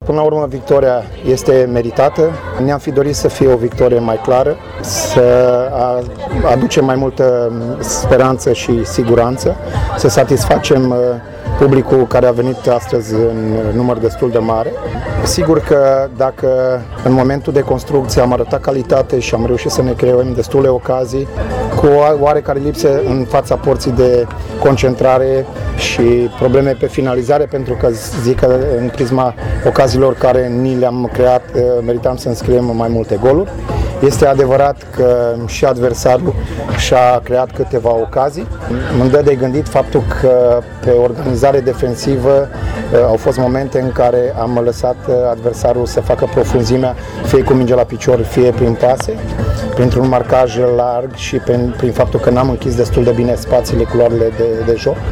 până la urmă victoria este meritată. Ne-am fi dorit să fie o victorie mai clară, să aducem mai multă speranță și siguranță, să satisfacem publicul care a venit astăzi în număr destul de mare. Sigur că dacă în momentul de construcție am arătat calitate și am reușit să ne creăm destule ocazii, cu oarecare lipse în fața porții de concentrare și probleme pe finalizare, pentru că zic că în prisma ocaziilor care ni le-am creat, meritam să înscriem mai multe goluri. Este adevărat că și adversarul și-a creat câteva ocazii. Îmi dă de gândit faptul că pe organizare defensivă au fost momente în care am lăsat adversarul să facă profunzimea, fie cu mingea la picior, fie prin pase, printr-un marcaj larg și prin faptul că n-am închis destul de bine spațiile, culoarele de joc.